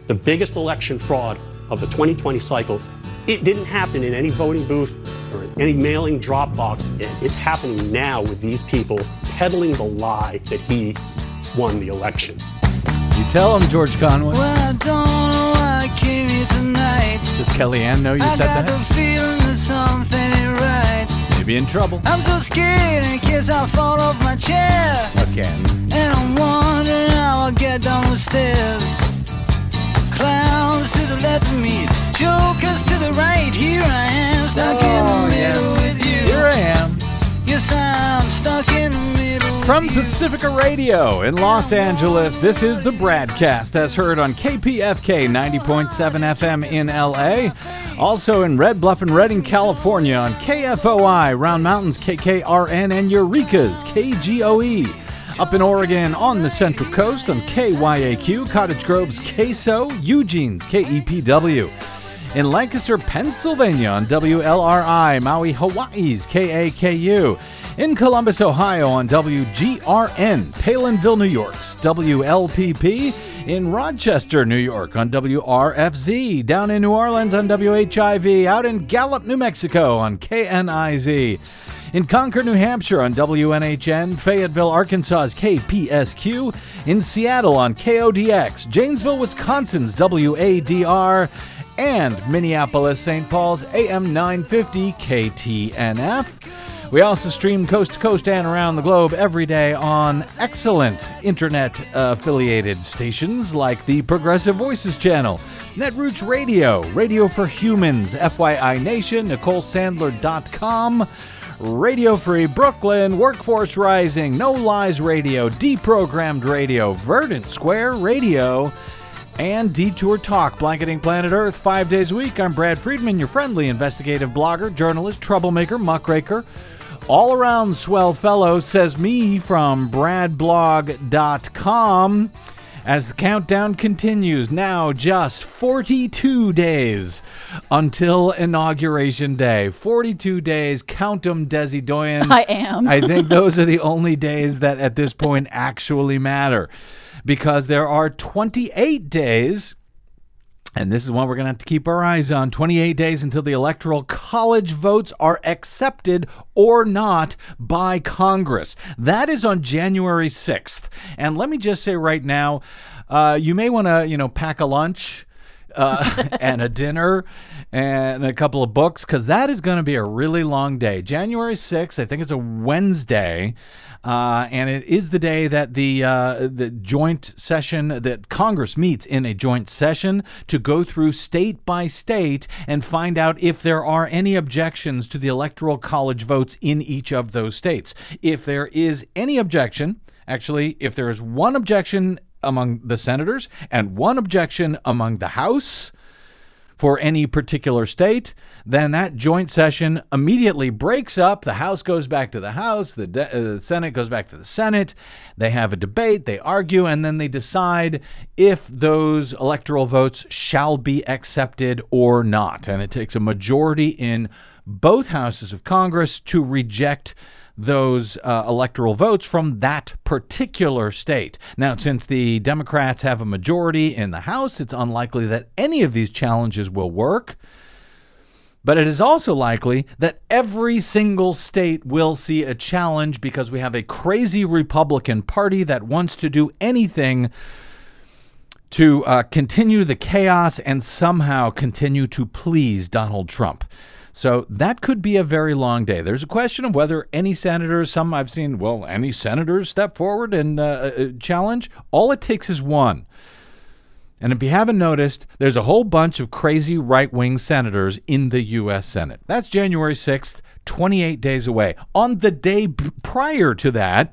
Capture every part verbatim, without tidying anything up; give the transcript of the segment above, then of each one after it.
the biggest election fraud of the twenty twenty cycle. It didn't happen in any voting booth or in any mailing drop box. It's happening now with these people peddling the lie that he won the election. You tell him, George Conway. Well, I don't know why I came here tonight. Does Kellyanne know you I said got that? the feeling that something ain't right. Maybe in trouble. I'm so scared in case I fall off my chair. Again. And I'm wondering how I'll get down the stairs. Clowns to the left of me, jokers to the right. Here I am, stuck Oh, in the middle yes. with you. Here I am. Yes, I'm stuck in the middle From with you. Pacifica Radio in Los Angeles, this is the Bradcast, as heard on K P F K ninety point seven F M in L A. Also in Red Bluff and Redding, California on K F O I, Round Mountains, K K R N, and Eureka's K G O E. Up in Oregon on the Central Coast on K Y A Q, Cottage Grove's K S O, Eugene's K E P W. In Lancaster, Pennsylvania on W L R I, Maui, Hawaii's K A K U. In Columbus, Ohio on W G R N, Palinville, New York's W L P P. In Rochester, New York on W R F Z. Down in New Orleans on W H I V. Out in Gallup, New Mexico on K N I Z. In Concord, New Hampshire on W N H N, Fayetteville, Arkansas's K P S Q, in Seattle on K O D X, Janesville, Wisconsin's W A D R, and Minneapolis, Saint Paul's A M nine fifty K T N F. We also stream coast to coast and around the globe every day on excellent internet-affiliated stations like the Progressive Voices channel, Netroots Radio, Radio for Humans, F Y I Nation, Nicole Sandler dot com, Radio Free Brooklyn, Workforce Rising, No Lies Radio, Deprogrammed Radio, Verdant Square Radio, and Detour Talk, blanketing planet Earth five days a week. I'm Brad Friedman, your friendly investigative blogger, journalist, troublemaker, muckraker, all-around swell fellow, says me from brad blog dot com. As the countdown continues, now just forty-two days until Inauguration Day. forty-two days, count 'em, Desi Doyen. I am. I think those are the only days that at this point actually matter, because there are twenty-eight days, and this is one we're going to have to keep our eyes on, twenty-eight days until the Electoral College votes are accepted or not by Congress. That is on January sixth. And let me just say right now, uh, you may want to, you know, pack a lunch uh, and a dinner and a couple of books, because that is going to be a really long day. January sixth, I think it's a Wednesday. Uh, and it is the day that the uh, the joint session, that Congress meets in a joint session to go through state by state and find out if there are any objections to the Electoral College votes in each of those states. If there is any objection, actually, if there is one objection among the senators and one objection among the House for any particular state, then that joint session immediately breaks up. The House goes back to the House, the, de- uh, the Senate goes back to the Senate. They have a debate, they argue, and then they decide if those electoral votes shall be accepted or not. And it takes a majority in both houses of Congress to reject those uh, electoral votes from that particular state. Now, since the Democrats have a majority in the House, it's unlikely that any of these challenges will work. But it is also likely that every single state will see a challenge, because we have a crazy Republican Party that wants to do anything to uh, continue the chaos and somehow continue to please Donald Trump. So that could be a very long day. There's a question of whether any senators, some I've seen, well, any senators step forward and uh, challenge. All it takes is one. And if you haven't noticed, there's a whole bunch of crazy right-wing senators in the U S Senate. That's January sixth, twenty-eight days away. On the day b- prior to that,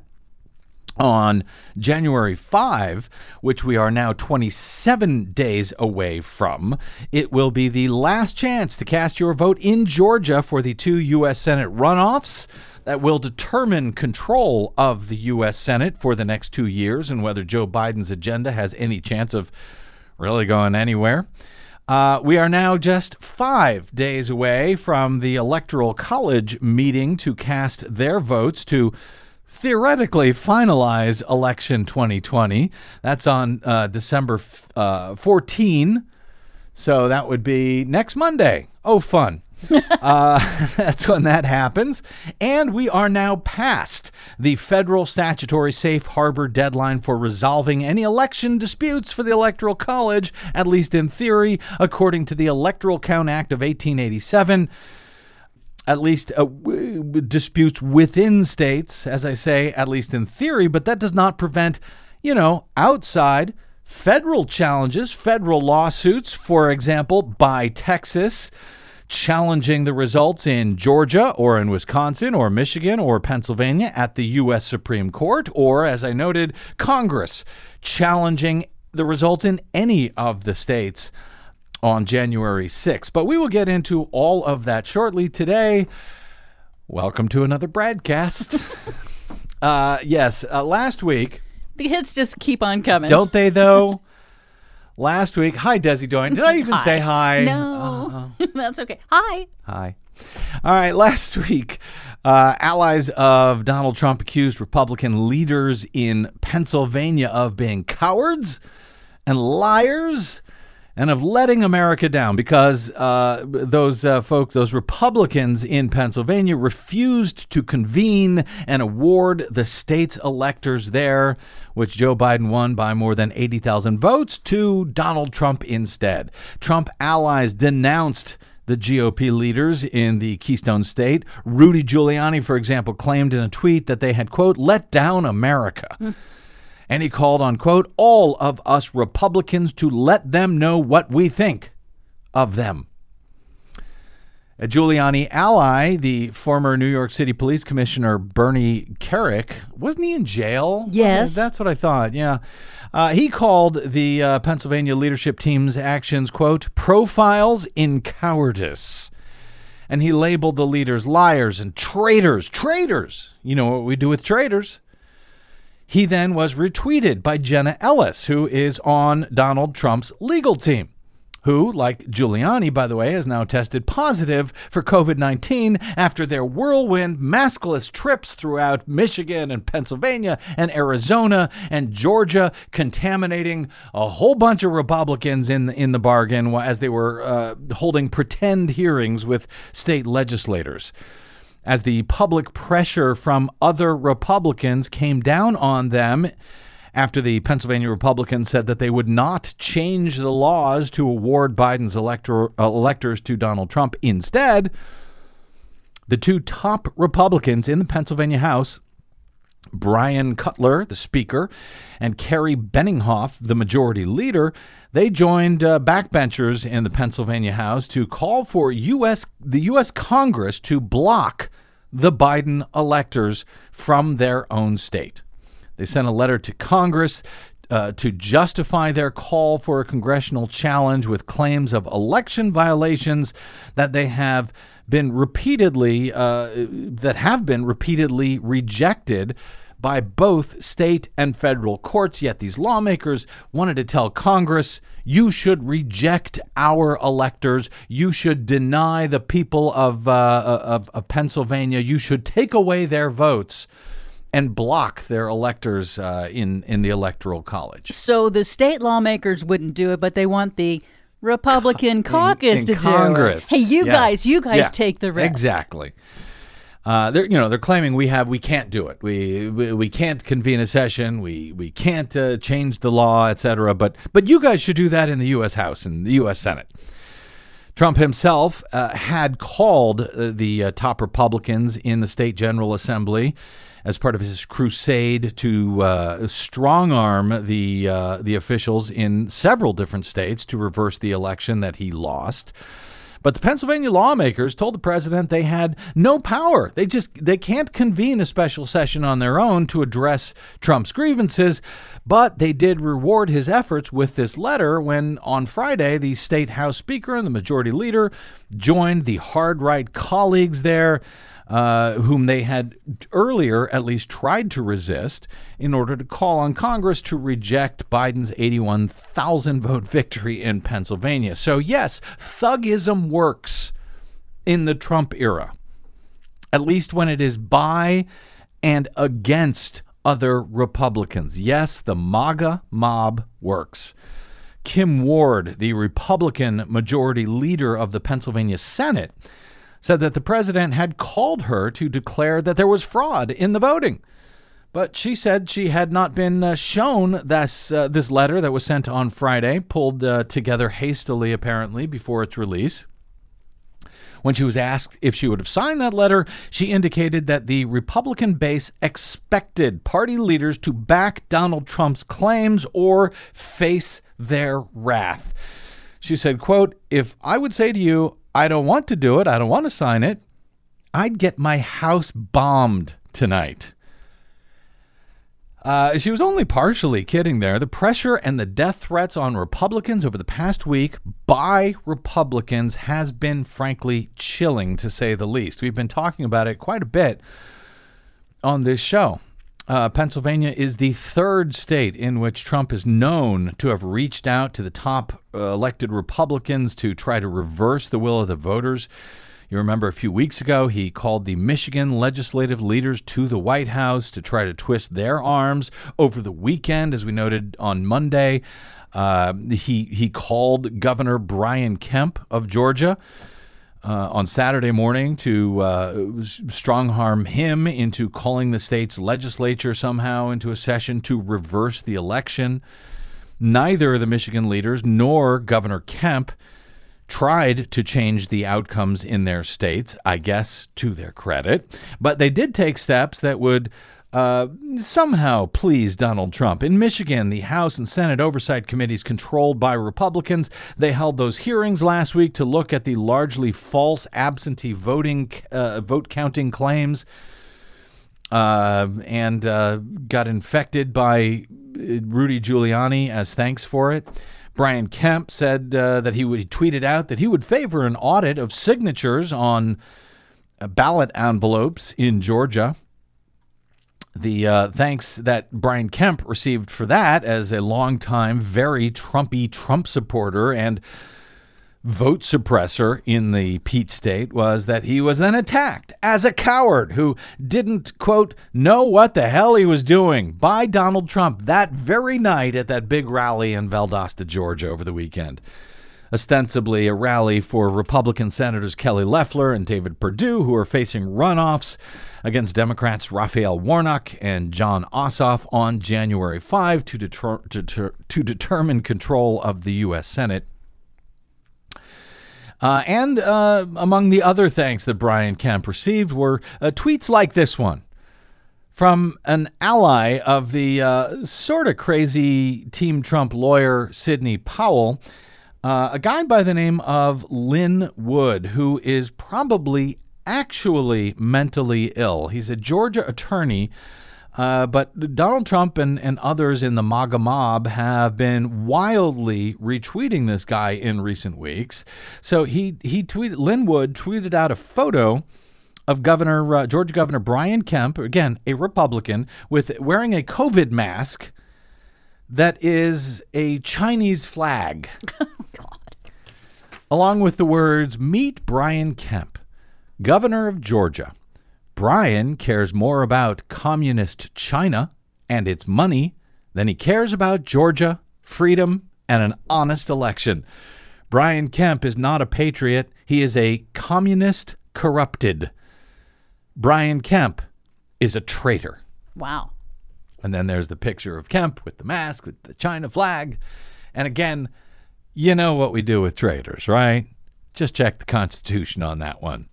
on January fifth, which we are now twenty-seven days away from, it will be the last chance to cast your vote in Georgia for the two U S Senate runoffs that will determine control of the U S Senate for the next two years and whether Joe Biden's agenda has any chance of really going anywhere. Uh, we are now just five days away from the Electoral College meeting to cast their votes to theoretically finalize election twenty twenty. That's on uh, December uh, fourteenth. So that would be next Monday. Oh, fun. uh, that's when that happens. And we are now past the federal statutory safe harbor deadline for resolving any election disputes for the Electoral College, at least in theory, according to the Electoral Count Act of eighteen eighty-seven. At least uh, w- disputes within states, as I say, at least in theory, but that does not prevent, you know, outside federal challenges, federal lawsuits, for example, by Texas, challenging the results in Georgia or in Wisconsin or Michigan or Pennsylvania at the U S Supreme Court, or, as I noted, Congress challenging the results in any of the states on January sixth. But we will get into all of that shortly. Today, welcome to another broadcast. uh, yes, uh, last week. The hits just keep on coming. Don't they, though? Last week. Hi, Desi Doyen. Did I even hi. say hi? No, uh, that's okay. Hi. Hi. All right. Last week, uh, allies of Donald Trump accused Republican leaders in Pennsylvania of being cowards and liars and of letting America down because uh, those uh, folks, those Republicans in Pennsylvania refused to convene and award the state's electors there, which Joe Biden won by more than eighty thousand votes, to Donald Trump instead. Trump allies denounced the G O P leaders in the Keystone State. Rudy Giuliani, for example, claimed in a tweet that they had, quote, let down America. Mm. And he called on, quote, all of us Republicans to let them know what we think of them. A Giuliani ally, the former New York City Police Commissioner Bernie Kerik, wasn't he in jail? Yes. That's what I thought, yeah. Uh, he called the uh, Pennsylvania leadership team's actions, quote, profiles in cowardice. And he labeled the leaders liars and traitors. Traitors! You know what we do with traitors. He then was retweeted by Jenna Ellis, who is on Donald Trump's legal team, who, like Giuliani, by the way, has now tested positive for covid nineteen after their whirlwind, maskless trips throughout Michigan and Pennsylvania and Arizona and Georgia, contaminating a whole bunch of Republicans in the, in the bargain as they were uh, holding pretend hearings with state legislators. As the public pressure from other Republicans came down on them after the Pennsylvania Republicans said that they would not change the laws to award Biden's elector, uh, electors to Donald Trump. Instead, the two top Republicans in the Pennsylvania House, Brian Cutler, the Speaker, and Kerry Benninghoff, the Majority Leader, they joined uh, backbenchers in the Pennsylvania House to call for U S the U S Congress to block the Biden electors from their own state. They sent a letter to Congress uh, to justify their call for a congressional challenge with claims of election violations that they have been repeatedly uh, that have been repeatedly rejected by both state and federal courts. Yet these lawmakers wanted to tell Congress, you should reject our electors. You should deny the people of, uh, of, of Pennsylvania. You should take away their votes and block their electors uh, in, in the Electoral College. So the state lawmakers wouldn't do it, but they want the Republican caucus in, in to Congress. do it. Hey, you yes. guys, you guys yeah, take the risk. Exactly. Uh, they're, you know, they're claiming we have, we can't do it. We we, we can't convene a session. We we can't uh, change the law, et cetera. But but you guys should do that in the U S House and the U S Senate. Trump himself uh, had called uh, the uh, top Republicans in the state General Assembly as part of his crusade to uh, strong-arm the uh, the officials in several different states to reverse the election that he lost. But the Pennsylvania lawmakers told the president they had no power. They just they can't convene a special session on their own to address Trump's grievances. But they did reward his efforts with this letter when on Friday, the state House Speaker and the Majority Leader joined the hard-right colleagues there, uh, whom they had earlier at least tried to resist, in order to call on Congress to reject Biden's eighty-one thousand vote victory in Pennsylvania. So yes, thuggism works in the Trump era, at least when it is by and against other Republicans. Yes, the MAGA mob works. Kim Ward, the Republican majority leader of the Pennsylvania Senate, said that the president had called her to declare that there was fraud in the voting. But she said she had not been uh, shown this, uh, this letter that was sent on Friday, pulled uh, together hastily, apparently, before its release. When she was asked if she would have signed that letter, she indicated that the Republican base expected party leaders to back Donald Trump's claims or face their wrath. She said, quote, "If I would say to you, I don't want to do it, I don't want to sign it, I'd get my house bombed tonight." Uh, she was only partially kidding there. The pressure and the death threats on Republicans over the past week by Republicans has been, frankly, chilling, to say the least. We've been talking about it quite a bit on this show. Uh, Pennsylvania is the third state in which Trump is known to have reached out to the top uh, elected Republicans to try to reverse the will of the voters. You remember a few weeks ago, he called the Michigan legislative leaders to the White House to try to twist their arms. Over the weekend, as we noted on Monday, uh, he he called Governor Brian Kemp of Georgia uh, on Saturday morning to uh, strong-arm him into calling the state's legislature somehow into a session to reverse the election. Neither the Michigan leaders nor Governor Kemp tried to change the outcomes in their states, I guess to their credit, but they did take steps that would uh, somehow please Donald Trump. In Michigan, the House and Senate oversight committees controlled by Republicans, they held those hearings last week to look at the largely false absentee voting, uh, vote counting claims, uh, and uh, got infected by Rudy Giuliani as thanks for it. Brian Kemp said uh, that he would he tweeted out that he would favor an audit of signatures on uh, ballot envelopes in Georgia. The uh, thanks that Brian Kemp received for that, as a longtime, very Trumpy Trump supporter and vote suppressor in the Peach State, was that he was then attacked as a coward who didn't, quote, know what the hell he was doing by Donald Trump that very night at that big rally in Valdosta, Georgia over the weekend. Ostensibly a rally for Republican Senators Kelly Loeffler and David Perdue, who are facing runoffs against Democrats Raphael Warnock and John Ossoff on January fifth to, deter- to, deter- to determine control of the U S Senate. Uh, and uh, among the other thanks that Brian Kemp received were uh, tweets like this one from an ally of the uh, sort of crazy Team Trump lawyer Sidney Powell, uh, a guy by the name of Lin Wood, who is probably actually mentally ill. He's a Georgia attorney. Uh, but Donald Trump and, and others in the MAGA mob have been wildly retweeting this guy in recent weeks. So he he tweeted, Lin Wood tweeted out a photo of Governor uh, Georgia Governor Brian Kemp, again a Republican, with wearing a COVID mask that is a Chinese flag, God. Along with the words "Meet Brian Kemp, Governor of Georgia. Brian cares more about communist China and its money than he cares about Georgia, freedom, and an honest election. Brian Kemp is not a patriot. He is a communist corrupted. Brian Kemp is a traitor." Wow. And then there's the picture of Kemp with the mask, with the China flag. And again, you know what we do with traitors, right? Just check the Constitution on that one.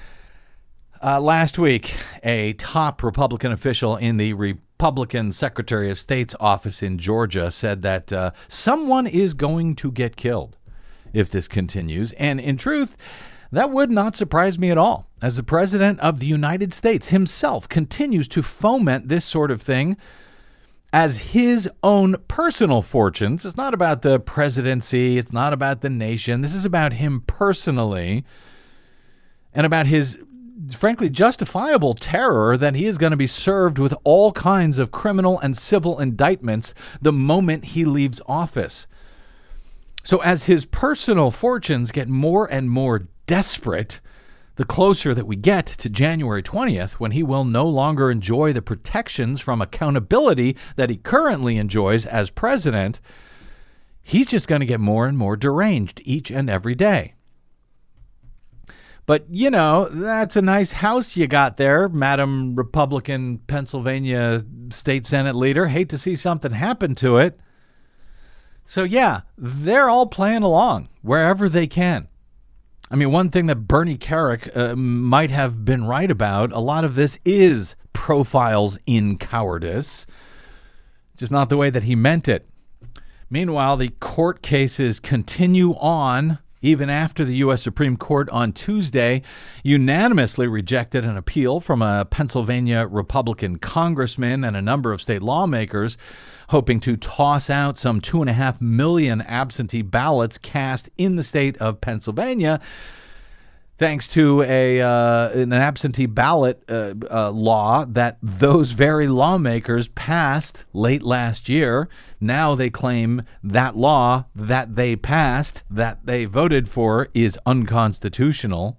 Uh, last week, a top Republican official in the Republican Secretary of State's office in Georgia said that uh, someone is going to get killed if this continues. And in truth, that would not surprise me at all, as the President of the United States himself continues to foment this sort of thing as his own personal fortunes. It's not about the presidency. It's not about the nation. This is about him personally and about his frankly justifiable terror that he is going to be served with all kinds of criminal and civil indictments the moment he leaves office. So as his personal fortunes get more and more desperate, the closer that we get to January twentieth, when he will no longer enjoy the protections from accountability that he currently enjoys as president, he's just going to get more and more deranged each and every day. But, you know, that's a nice house you got there, Madam Republican Pennsylvania State Senate leader. Hate to see something happen to it. So, yeah, they're all playing along wherever they can. I mean, one thing that Bernie Kerik uh, might have been right about, a lot of this is profiles in cowardice, just not the way that he meant it. Meanwhile, the court cases continue on. Even after the U S Supreme Court on Tuesday unanimously rejected an appeal from a Pennsylvania Republican congressman and a number of state lawmakers hoping to toss out some two and a half million absentee ballots cast in the state of Pennsylvania, thanks to a uh, an absentee ballot uh, uh, law that those very lawmakers passed late last year. Now they claim that law that they passed, that they voted for, is unconstitutional.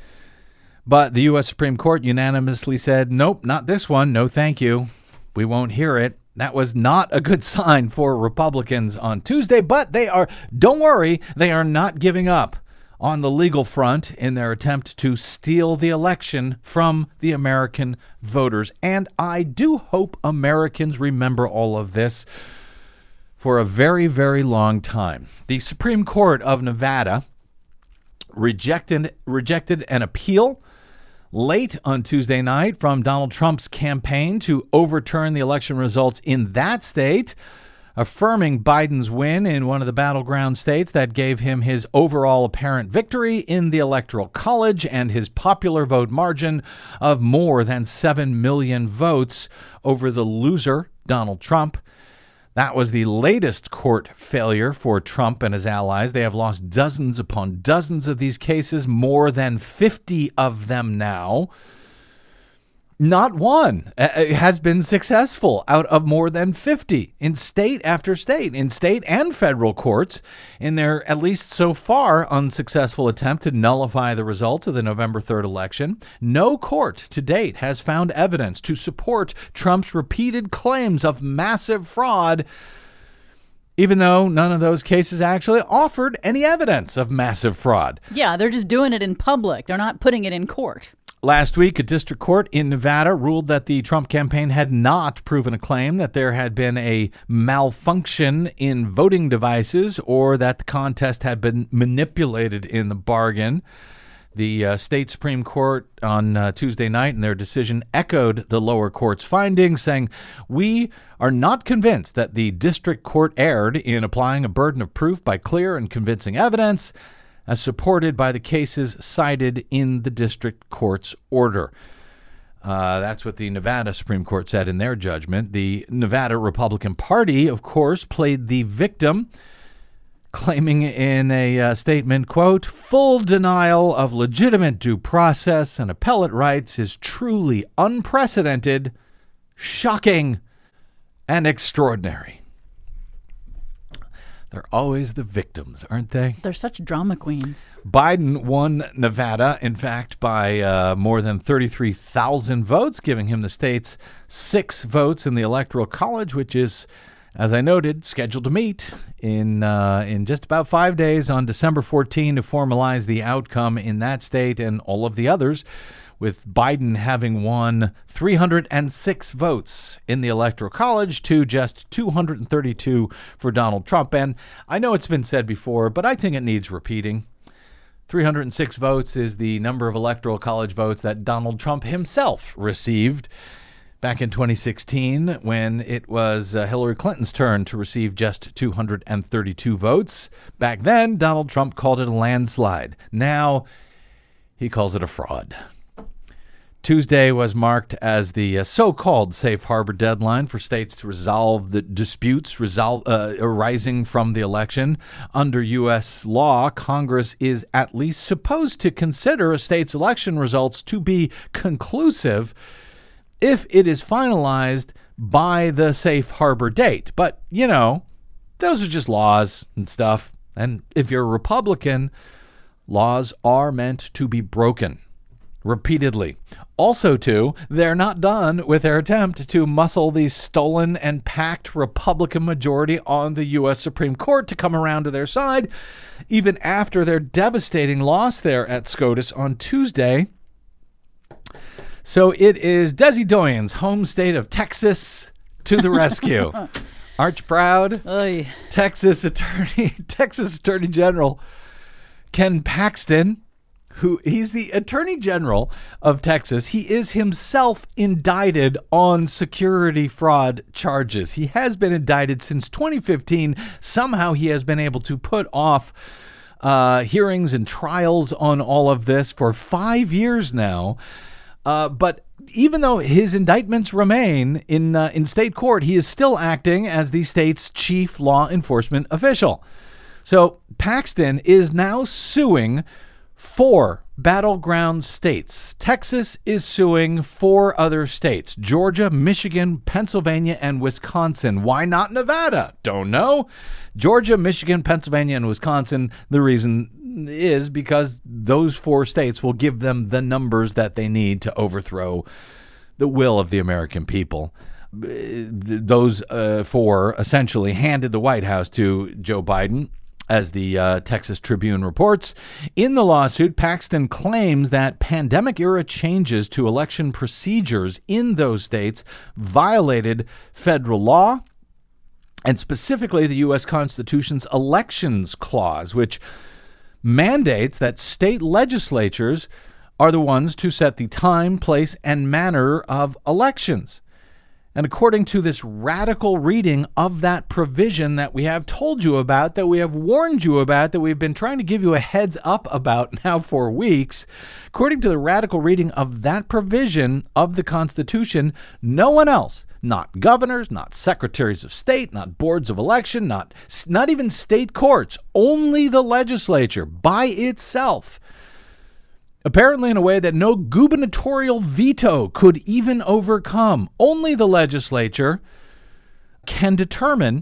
But the U S Supreme Court unanimously said, nope, not this one. No, thank you. We won't hear it. That was not a good sign for Republicans on Tuesday, but they are, don't worry, they are not giving up on the legal front in their attempt to steal the election from the American voters. And I do hope Americans remember all of this for a very, very long time. The Supreme Court of Nevada rejected rejected an appeal late on Tuesday night from Donald Trump's campaign to overturn the election results in that state, affirming Biden's win in one of the battleground states that gave him his overall apparent victory in the Electoral College and his popular vote margin of more than seven million votes over the loser, Donald Trump. That was the latest court failure for Trump and his allies. They have lost dozens upon dozens of these cases, more than fifty of them now. Not one has been successful out of more than fifty in state after state, in state and federal courts, in their, at least so far, unsuccessful attempt to nullify the results of the November third election. No court to date has found evidence to support Trump's repeated claims of massive fraud, even though none of those cases actually offered any evidence of massive fraud. Yeah, they're just doing it in public. They're not putting it in court. Last week, a district court in Nevada ruled that the Trump campaign had not proven a claim that there had been a malfunction in voting devices or that the contest had been manipulated in the bargain. The uh, state Supreme Court on uh, Tuesday night in their decision echoed the lower court's findings, saying, "We are not convinced that the district court erred in applying a burden of proof by clear and convincing evidence, as supported by the cases cited in the district court's order." Uh, that's what the Nevada Supreme Court said in their judgment. The Nevada Republican Party, of course, played the victim, claiming in a uh, statement, quote, "Full denial of legitimate due process and appellate rights is truly unprecedented, shocking, and extraordinary." They're always the victims, aren't they? They're such drama queens. Biden won Nevada, in fact, by uh, more than thirty-three thousand votes, giving him the state's six votes in the Electoral College, which is, as I noted, scheduled to meet in uh, in just about five days on December fourteenth to formalize the outcome in that state and all of the others, with Biden having won three hundred six votes in the Electoral College to just two hundred thirty-two for Donald Trump. And I know it's been said before, but I think it needs repeating. three hundred six votes is the number of Electoral College votes that Donald Trump himself received back in twenty sixteen, when it was uh, Hillary Clinton's turn to receive just two hundred thirty-two votes. Back then, Donald Trump called it a landslide. Now, he calls it a fraud. Tuesday was marked as the uh, so-called safe harbor deadline for states to resolve the disputes resolve, uh, arising from the election. Under U S law, Congress is at least supposed to consider a state's election results to be conclusive if it is finalized by the safe harbor date. But, you know, those are just laws and stuff. And if you're a Republican, laws are meant to be broken. repeatedly. Also, too, they're not done with their attempt to muscle the stolen and packed Republican majority on the U S Supreme Court to come around to their side, even after their devastating loss there at SCOTUS on Tuesday. So it is Desi Doyen's home state of Texas to the rescue. Arch proud Oy. Texas Attorney, Texas Attorney General Ken Paxton, who he's the Attorney General of Texas. He is himself indicted on security fraud charges. He has been indicted since twenty fifteen. Somehow he has been able to put off uh, hearings and trials on all of this for five years now. Uh, but even though his indictments remain in uh, in state court, he is still acting as the state's chief law enforcement official. So Paxton is now suing four battleground states. Texas is suing four other states: Georgia, Michigan, Pennsylvania, and Wisconsin. Why not Nevada? Don't know. Georgia, Michigan, Pennsylvania, and Wisconsin. The reason is because those four states will give them the numbers that they need to overthrow the will of the American people. Those uh, four essentially handed the White House to Joe Biden, as the uh, Texas Tribune reports. In the lawsuit, Paxton claims that pandemic-era changes to election procedures in those states violated federal law, and specifically the U S Constitution's Elections Clause, which mandates that state legislatures are the ones to set the time, place, and manner of elections. And according to this radical reading of that provision that we have told you about, that we have warned you about, that we've been trying to give you a heads up about now for weeks, according to the radical reading of that provision of the Constitution, no one else, not governors, not secretaries of state, not boards of election, not, not even state courts, only the legislature by itself, apparently in a way that no gubernatorial veto could even overcome. Only the legislature can determine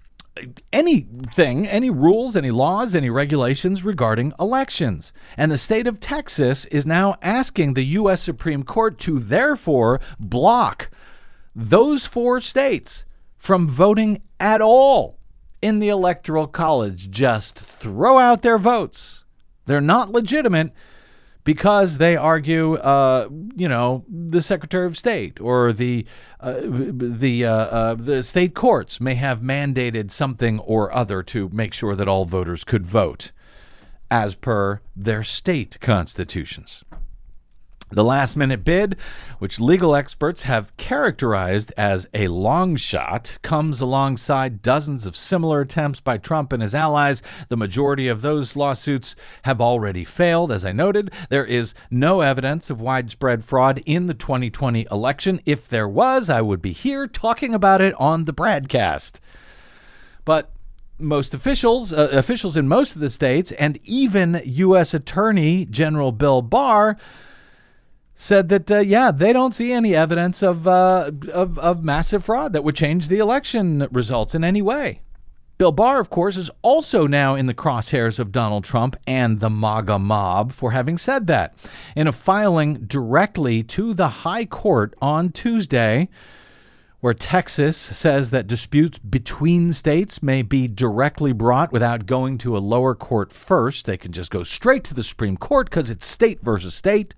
anything, any rules, any laws, any regulations regarding elections. And the state of Texas is now asking the U S Supreme Court to therefore block those four states from voting at all in the Electoral College. Just throw out their votes. They're not legitimate, because they argue, uh, you know, the Secretary of State or the uh, the uh, uh, the state courts may have mandated something or other to make sure that all voters could vote as per their state constitutions. The last-minute bid, which legal experts have characterized as a long shot, comes alongside dozens of similar attempts by Trump and his allies. The majority of those lawsuits have already failed. As I noted, there is no evidence of widespread fraud in the twenty twenty election. If there was, I would be here talking about it on the broadcast. But most officials, uh, officials in most of the states, and even U S Attorney General Bill Barr, said that, uh, yeah, they don't see any evidence of, uh, of of massive fraud that would change the election results in any way. Bill Barr, of course, is also now in the crosshairs of Donald Trump and the MAGA mob for having said that. In a filing directly to the High Court on Tuesday, where Texas says that disputes between states may be directly brought without going to a lower court first. They can just go straight to the Supreme Court because it's state versus state.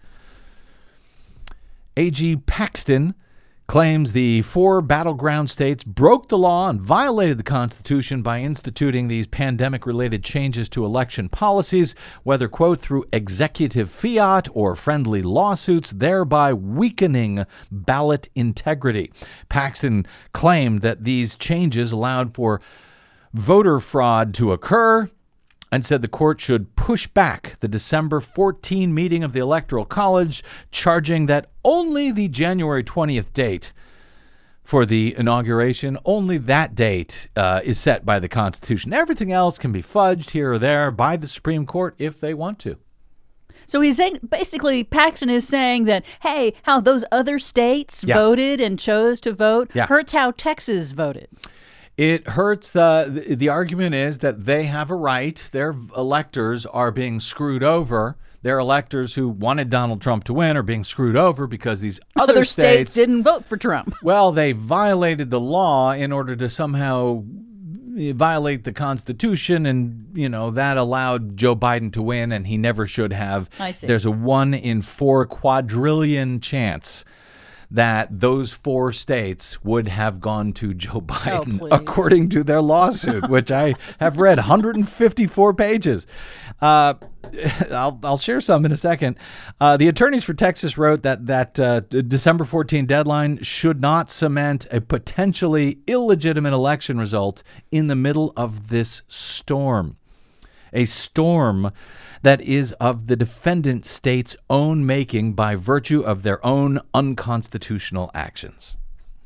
A G Paxton claims the four battleground states broke the law and violated the Constitution by instituting these pandemic-related changes to election policies, whether, quote, through executive fiat or friendly lawsuits, thereby weakening ballot integrity. Paxton claimed that these changes allowed for voter fraud to occur, and said the court should push back the December fourteenth meeting of the Electoral College, charging that only the January twentieth date for the inauguration, only that date uh, is set by the Constitution. Everything else can be fudged here or there by the Supreme Court if they want to. So he's saying, basically, Paxton is saying that, hey, how those other states Yeah. voted and chose to vote Yeah. hurts how Texas voted. It hurts. Uh, the, the argument is that they have a right. Their electors are being screwed over. Their electors who wanted Donald Trump to win are being screwed over because these other, Other states, states didn't vote for Trump. Well, they violated the law in order to somehow violate the Constitution, and, you know, that allowed Joe Biden to win, and he never should have. I see. There's a one in four quadrillion chance that those four states would have gone to Joe Biden, please. according to their lawsuit, which I have read one hundred fifty-four pages. Uh, I'll, I'll share some in a second. Uh, the attorneys for Texas wrote that that uh, December fourteenth deadline should not cement a potentially illegitimate election result in the middle of this storm. A storm that is of the defendant state's own making by virtue of their own unconstitutional actions.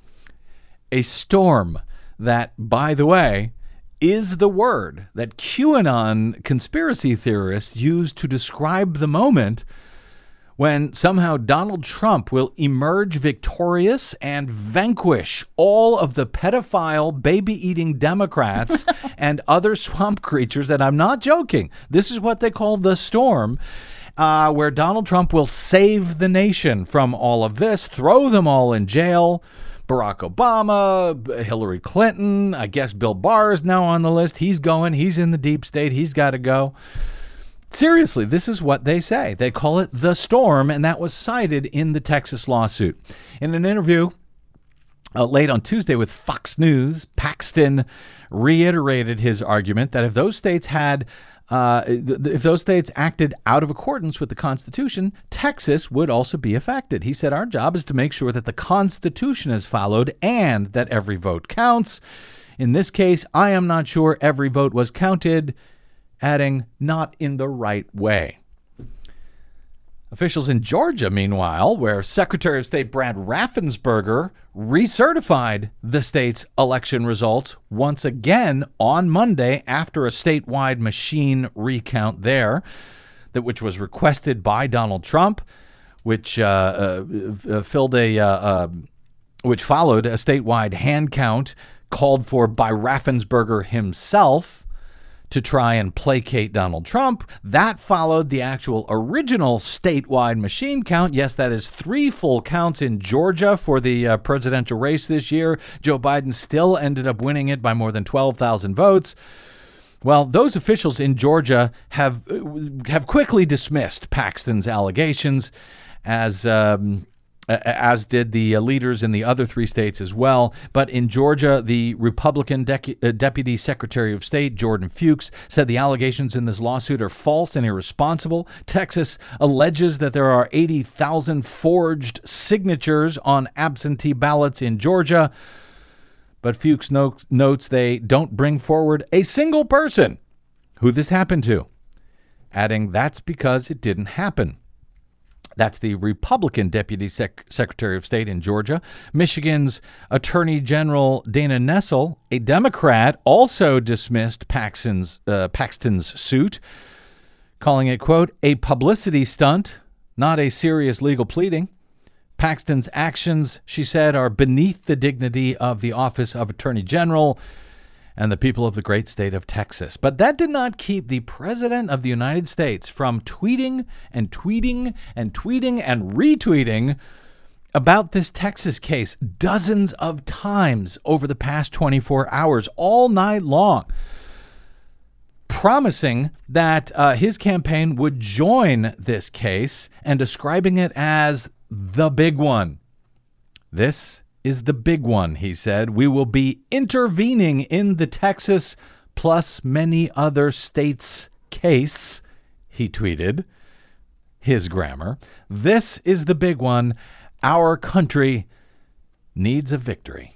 A storm that, by the way, is the word that QAnon conspiracy theorists use to describe the moment when somehow Donald Trump will emerge victorious and vanquish all of the pedophile, baby-eating Democrats and other swamp creatures. And I'm not joking. This is what they call the storm, uh, where Donald Trump will save the nation from all of this, throw them all in jail. Barack Obama, Hillary Clinton, I guess Bill Barr is now on the list. He's going. He's in the deep state. He's got to go. Seriously, this is what they say. They call it the storm, and that was cited in the Texas lawsuit. In an interview uh, late on Tuesday with Fox News, Paxton reiterated his argument that if those states had Uh, if those states acted out of accordance with the Constitution, Texas would also be affected. He said, our job is to make sure that the Constitution is followed and that every vote counts. In this case, I am not sure every vote was counted, adding, not in the right way. Officials in Georgia, meanwhile, where Secretary of State Brad Raffensperger recertified the state's election results once again on Monday after a statewide machine recount there, that which was requested by Donald Trump, which uh, uh, filled a uh, uh, which followed a statewide hand count called for by Raffensperger himself to try and placate Donald Trump. That followed the actual original statewide machine count. Yes, that is three full counts in Georgia for the uh, presidential race this year. Joe Biden still ended up winning it by more than twelve thousand votes. Well, those officials in Georgia have have quickly dismissed Paxton's allegations, as um, as did the uh, leaders in the other three states as well. But in Georgia, the Republican de- uh, Deputy Secretary of State, Jordan Fuchs, said the allegations in this lawsuit are false and irresponsible. Texas alleges that there are eighty thousand forged signatures on absentee ballots in Georgia. But Fuchs no- notes they don't bring forward a single person who this happened to, adding that's because it didn't happen. That's the Republican Deputy Sec- Secretary of State in Georgia. Michigan's Attorney General Dana Nessel, a Democrat, also dismissed Paxton's, uh, Paxton's suit, calling it, quote, a publicity stunt, not a serious legal pleading. Paxton's actions, she said, are beneath the dignity of the office of Attorney General and the people of the great state of Texas. But that did not keep the President of the United States from tweeting and tweeting and tweeting and retweeting about this Texas case dozens of times over the past twenty-four hours, all night long, promising that uh, his campaign would join this case and describing it as the big one. This is the big one, he said. We will be intervening in the Texas plus many other states case, he tweeted. His grammar. This is the big one. Our country needs a victory.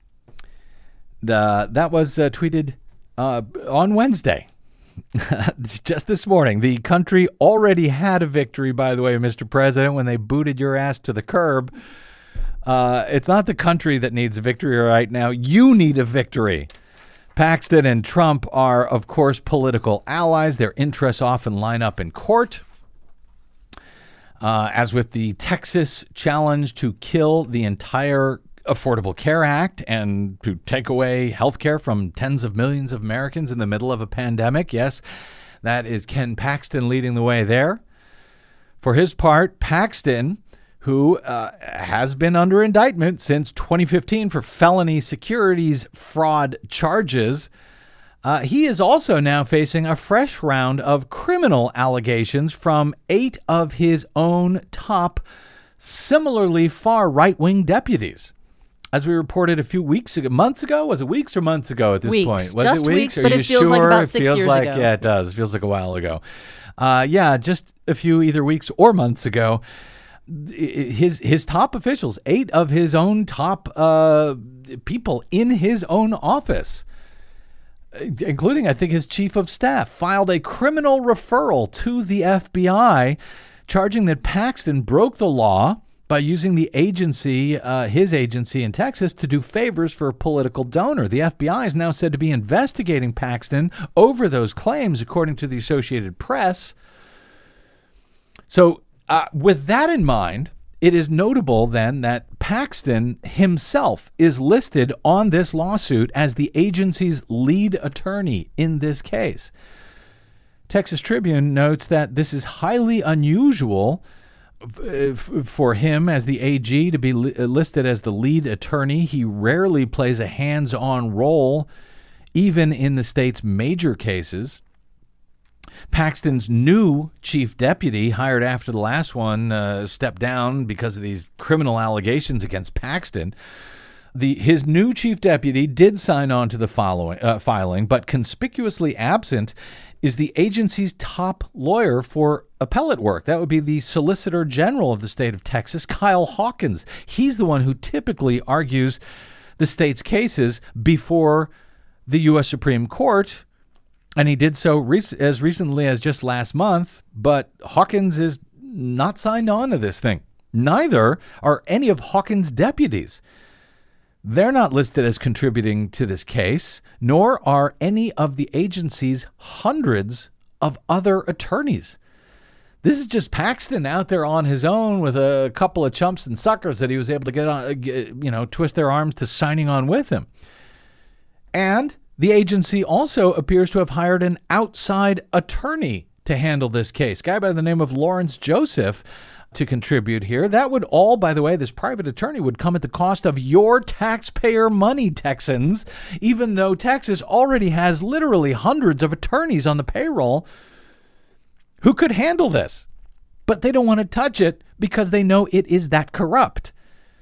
The, that was uh, tweeted uh, on Wednesday. Just this morning. The country already had a victory, by the way, Mister President, when they booted your ass to the curb. Uh, it's not the country that needs a victory right now. You need a victory. Paxton and Trump are, of course, political allies. Their interests often line up in court. Uh, as with the Texas challenge to kill the entire Affordable Care Act and to take away health care from tens of millions of Americans in the middle of a pandemic. Yes, that is Ken Paxton leading the way there. For his part, Paxton, who uh, has been under indictment since twenty fifteen for felony securities fraud charges, uh, he is also now facing a fresh round of criminal allegations from eight of his own top similarly far right-wing deputies. As we reported a few weeks ago, months ago, was it weeks or months ago at this weeks. point? Was Just it weeks? weeks, Are but you it feels sure? like about it six feels years like, ago. Yeah, it does. It feels like a while ago. Uh, yeah, just a few either weeks or months ago. His his top officials, eight of his own top uh, people in his own office, including, I think, his chief of staff, filed a criminal referral to the F B I, charging that Paxton broke the law by using the agency, uh, his agency in Texas, to do favors for a political donor. The F B I is now said to be investigating Paxton over those claims, according to the Associated Press. So uh, with that in mind, it is notable then that Paxton himself is listed on this lawsuit as the agency's lead attorney in this case. Texas Tribune notes that this is highly unusual for him as the A G to be li- listed as the lead attorney. He rarely plays a hands-on role, even in the state's major cases. Paxton's new chief deputy, hired after the last one uh, stepped down because of these criminal allegations against Paxton. The his new chief deputy did sign on to the following uh, filing, but conspicuously absent is the agency's top lawyer for appellate work. That would be the Solicitor General of the state of Texas, Kyle Hawkins. He's the one who typically argues the state's cases before the U S Supreme Court, and he did so rec- as recently as just last month, but Hawkins is not signed on to this thing. Neither are any of Hawkins' deputies. They're not listed as contributing to this case, nor are any of the agency's hundreds of other attorneys. This is just Paxton out there on his own with a couple of chumps and suckers that he was able to get on, you know, twist their arms to signing on with him. And the agency also appears to have hired an outside attorney to handle this case, a guy by the name of Lawrence Joseph, to contribute here. That would all, by the way, this private attorney would come at the cost of your taxpayer money, Texans, even though Texas already has literally hundreds of attorneys on the payroll who could handle this. But they don't want to touch it because they know it is that corrupt.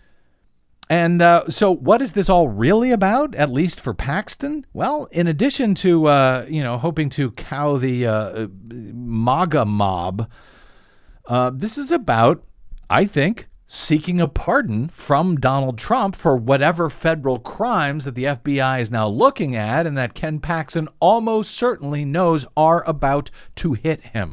And uh, so what is this all really about, at least for Paxton? Well, in addition to, uh, you know, hoping to cow the uh, MAGA mob, Uh, this is about, I think, seeking a pardon from Donald Trump for whatever federal crimes that the F B I is now looking at and that Ken Paxton almost certainly knows are about to hit him.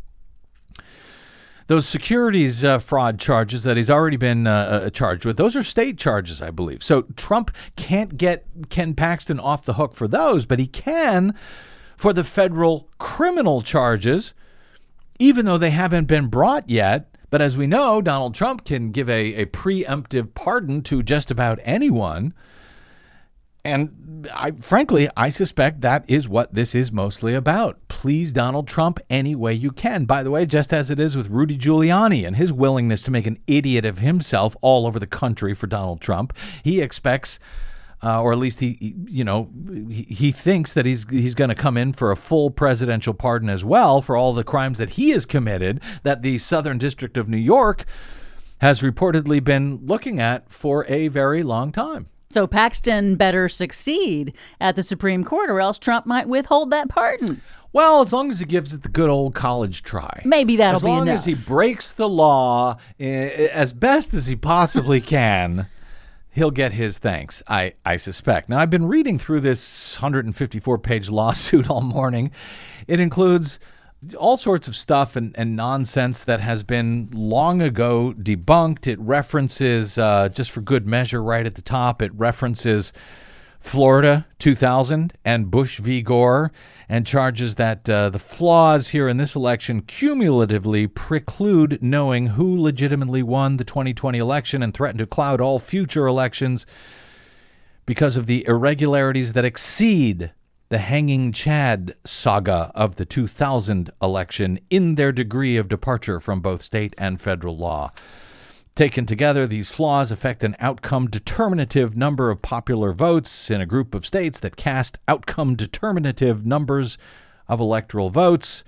Those securities uh, fraud charges that he's already been uh, charged with, those are state charges, I believe. So Trump can't get Ken Paxton off the hook for those, but he can for the federal criminal charges, even though they haven't been brought yet. But as we know, Donald Trump can give a, a preemptive pardon to just about anyone. And I, frankly, I suspect that is what this is mostly about. Please Donald Trump any way you can. By the way, just as it is with Rudy Giuliani and his willingness to make an idiot of himself all over the country for Donald Trump, he expects Uh, or at least he, he you know, he, he thinks that he's he's going to come in for a full presidential pardon as well for all the crimes that he has committed, that the Southern District of New York has reportedly been looking at for a very long time. So Paxton better succeed at the Supreme Court, or else Trump might withhold that pardon. Well, as long as he gives it the good old college try. Maybe that'll as be enough. As long as he breaks the law eh, as best as he possibly can, he'll get his thanks, I, I suspect. Now, I've been reading through this one hundred fifty-four page lawsuit all morning. It includes all sorts of stuff and, and nonsense that has been long ago debunked. It references, uh, just for good measure right at the top, it references Florida two thousand and Bush v. Gore, and charges that uh, the flaws here in this election cumulatively preclude knowing who legitimately won the twenty twenty election and threaten to cloud all future elections because of the irregularities that exceed the Hanging Chad saga of the two thousand election in their degree of departure from both state and federal law. Taken together, these flaws affect an outcome-determinative number of popular votes in a group of states that cast outcome-determinative numbers of electoral votes,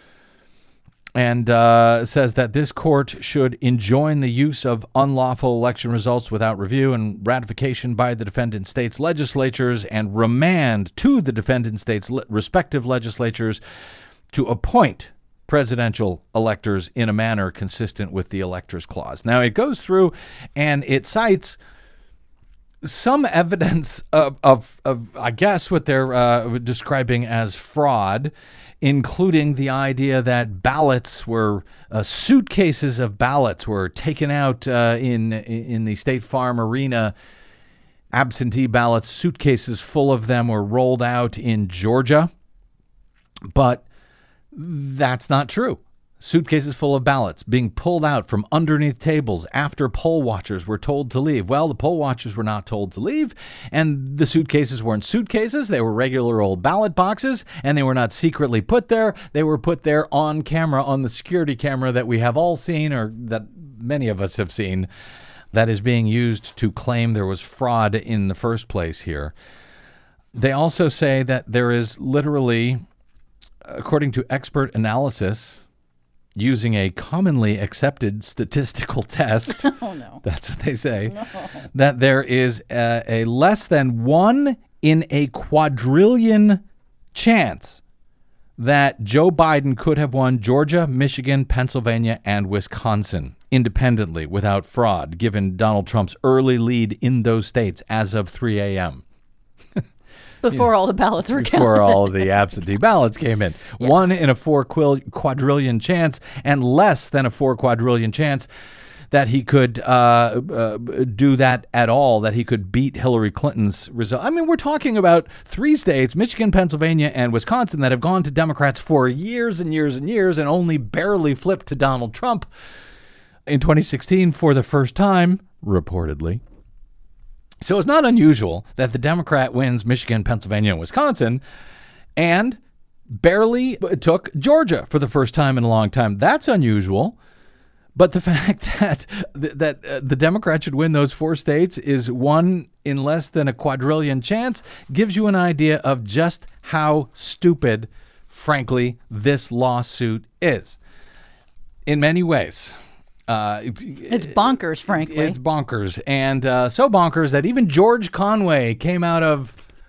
and uh, says that this court should enjoin the use of unlawful election results without review and ratification by the defendant states' legislatures, and remand to the defendant states' le- respective legislatures to appoint presidential electors in a manner consistent with the Electors Clause. Now, it goes through and it cites some evidence of, of, of I guess, what they're uh, describing as fraud, including the idea that ballots were, uh, suitcases of ballots were taken out uh, in, in the State Farm Arena. Absentee ballots, suitcases full of them were rolled out in Georgia. But that's not true. Suitcases full of ballots being pulled out from underneath tables after poll watchers were told to leave. Well, the poll watchers were not told to leave, and the suitcases weren't suitcases. They were regular old ballot boxes, and they were not secretly put there. They were put there on camera, on the security camera that we have all seen, or that many of us have seen, that is being used to claim there was fraud in the first place here. They also say that there is literally, according to expert analysis, using a commonly accepted statistical test, oh, no. That's what they say, No. that there is a, a less than one in a quadrillion chance that Joe Biden could have won Georgia, Michigan, Pennsylvania, and Wisconsin independently without fraud, given Donald Trump's early lead in those states as of three a.m. Before yeah. all the ballots were counted. Before all of the absentee ballots came in. Yeah. One in a four quil- quadrillion chance, and less than a four quadrillion chance that he could uh, uh, do that at all, that he could beat Hillary Clinton's result. I mean, we're talking about three states, Michigan, Pennsylvania, and Wisconsin, that have gone to Democrats for years and years and years and only barely flipped to Donald Trump in twenty sixteen for the first time, reportedly. So it's not unusual that the Democrat wins Michigan, Pennsylvania, and Wisconsin, and barely took Georgia for the first time in a long time. That's unusual. But the fact that that uh, the Democrat should win those four states is one in less than a quadrillion chance gives you an idea of just how stupid, frankly, this lawsuit is. In many ways. Uh, it's bonkers, frankly. It's bonkers. And uh, so bonkers that even George Conway came out of,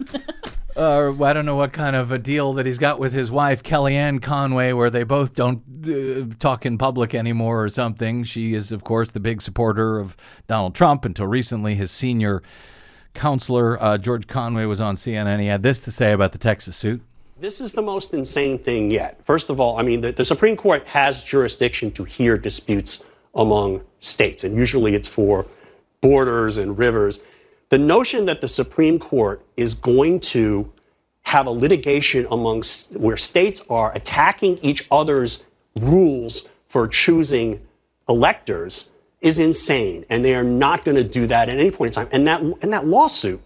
uh, I don't know what kind of a deal that he's got with his wife, Kellyanne Conway, where they both don't uh, talk in public anymore or something. She is, of course, the big supporter of Donald Trump. Until recently, his senior counselor, uh, George Conway, was on C N N. He had this to say about the Texas suit. This is the most insane thing yet. First of all, I mean, the, the Supreme Court has jurisdiction to hear disputes among states, and usually it's for borders and rivers. The notion that the Supreme Court is going to have a litigation amongst where states are attacking each other's rules for choosing electors is insane, and they are not going to do that at any point in time. And that and that lawsuit,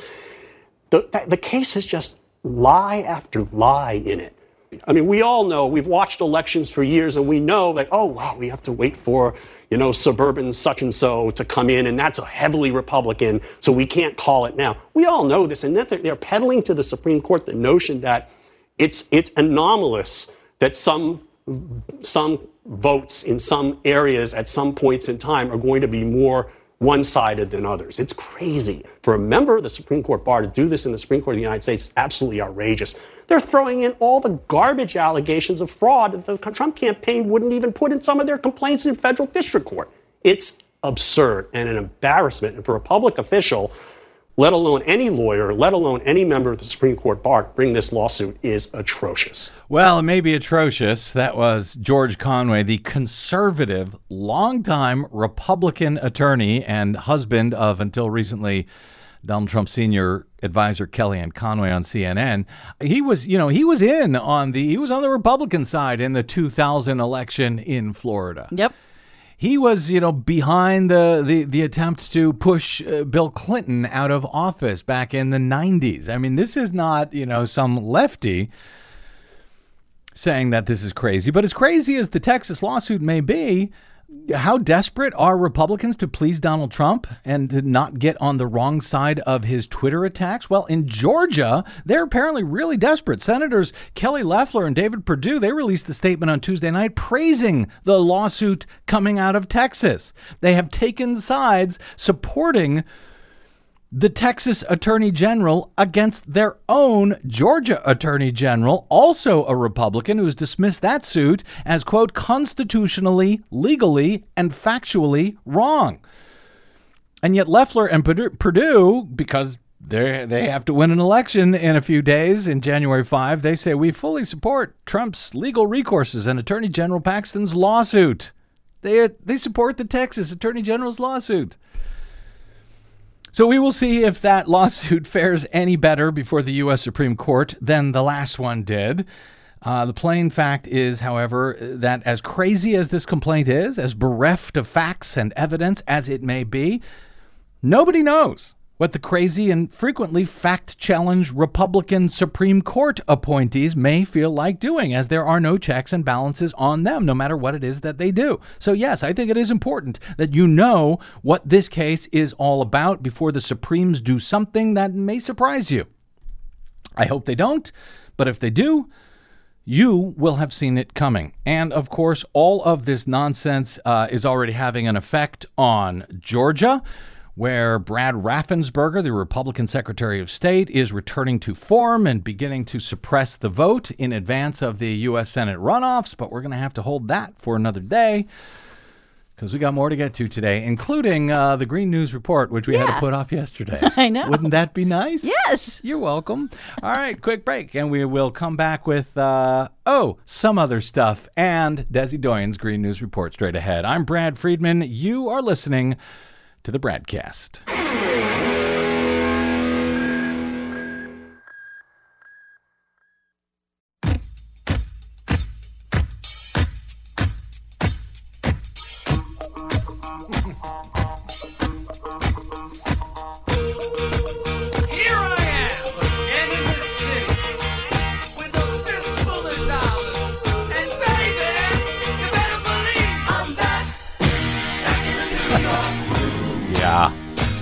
the that, the case is just lie after lie in it. I mean, we all know, we've watched elections for years, and we know that, oh, wow, we have to wait for, you know, suburban such and so to come in, and that's a heavily Republican, so we can't call it now. We all know this, and that they're, they're peddling to the Supreme Court the notion that it's it's anomalous that some some votes in some areas at some points in time are going to be more one-sided than others. It's crazy. For a member of the Supreme Court bar to do this in the Supreme Court of the United States is absolutely outrageous. They're throwing in all the garbage allegations of fraud that the Trump campaign wouldn't even put in some of their complaints in federal district court. It's absurd and an embarrassment. And for a public official, let alone any lawyer, let alone any member of the Supreme Court bar, to bring this lawsuit is atrocious. Well, it may be atrocious. That was George Conway, the conservative, longtime Republican attorney and husband of, until recently, Donald Trump Senior advisor Kellyanne Conway on C N N. He was, you know, he was in on the, he was on the Republican side in the two thousand election in Florida. Yep. He was, you know, behind the, the, the attempt to push uh, Bill Clinton out of office back in the nineties. I mean, this is not, you know, some lefty saying that this is crazy. But as crazy as the Texas lawsuit may be, how desperate are Republicans to please Donald Trump and to not get on the wrong side of his Twitter attacks? Well, in Georgia, they're apparently really desperate. Senators Kelly Loeffler and David Perdue, they released a statement on Tuesday night praising the lawsuit coming out of Texas. They have taken sides supporting the Texas Attorney General against their own Georgia Attorney General, also a Republican, who has dismissed that suit as, quote, constitutionally, legally, and factually wrong. And yet Loeffler and Perdue, because they they have to win an election in a few days, in January fifth, they say, we fully support Trump's legal recourses and Attorney General Paxton's lawsuit. They, they support the Texas Attorney General's lawsuit. So we will see if that lawsuit fares any better before the U S Supreme Court than the last one did. Uh, the plain fact is, however, that as crazy as this complaint is, as bereft of facts and evidence as it may be, nobody knows what the crazy and frequently fact-challenged Republican Supreme Court appointees may feel like doing, as there are no checks and balances on them, no matter what it is that they do. So yes, I think it is important that you know what this case is all about before the Supremes do something that may surprise you. I hope they don't, but if they do, you will have seen it coming. And of course, all of this nonsense uh, is already having an effect on Georgia, where Brad Raffensperger, the Republican Secretary of State, is returning to form and beginning to suppress the vote in advance of the U S Senate runoffs. But we're going to have to hold that for another day because we got more to get to today, including uh, the Green News Report, which we Yeah. had to put off yesterday. I know. Wouldn't that be nice? Yes. You're welcome. All right, quick break, and we will come back with, uh, oh, some other stuff and Desi Doyen's Green News Report straight ahead. I'm Brad Friedman. You are listening to the Bradcast. Here I am again in the city with a fistful of dollars, and baby, you better believe I'm back, back in New York. Yeah.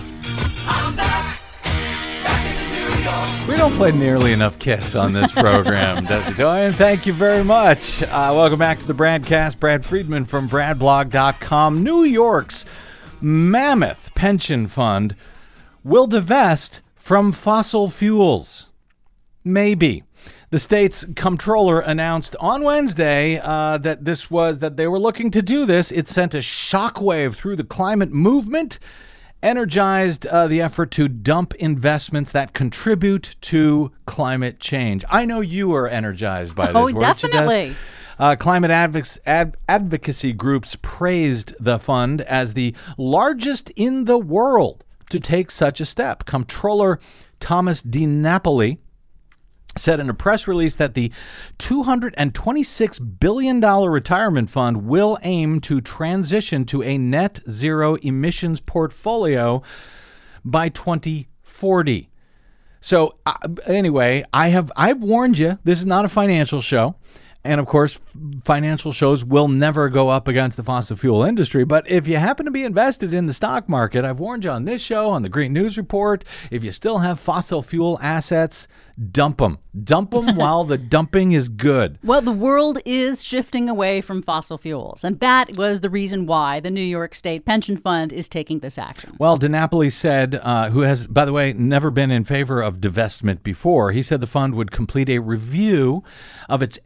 I'm back, back in New York. We don't play nearly enough Kiss on this program, Desi Doyen. Thank you very much. Uh, welcome back to the Bradcast. Brad Friedman from brad blog dot com. New York's mammoth pension fund will divest from fossil fuels. Maybe. The state's comptroller announced on Wednesday uh, that this was that they were looking to do this. It sent a shockwave through the climate movement, energized uh, the effort to dump investments that contribute to climate change. I know you are energized by this. Oh, weren't you, Des? definitely. Uh, climate advoc- ad- advocacy groups praised the fund as the largest in the world to take such a step. Comptroller Thomas DiNapoli said in a press release that the two hundred twenty-six billion dollars retirement fund will aim to transition to a net zero emissions portfolio by twenty forty. So uh, anyway, I have I've warned you, this is not a financial show. And of course, financial shows will never go up against the fossil fuel industry. But if you happen to be invested in the stock market, I've warned you on this show, on the Green News Report, if you still have fossil fuel assets, dump them. Dump them while the dumping is good. Well, the world is shifting away from fossil fuels, and that was the reason why the New York State Pension Fund is taking this action. Well, DiNapoli said, uh, who has, by the way, never been in favor of divestment before, he said the fund would complete a review of its energy sector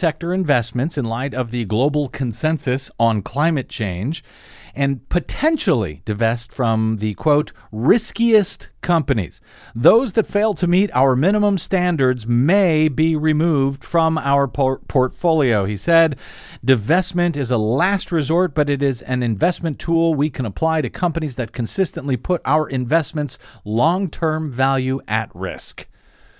sector investments in light of the global consensus on climate change, and potentially divest from the, quote, riskiest companies. Those that fail to meet our minimum standards may be removed from our por- portfolio, he said. Divestment is a last resort, but it is an investment tool we can apply to companies that consistently put our investments' long-term value at risk.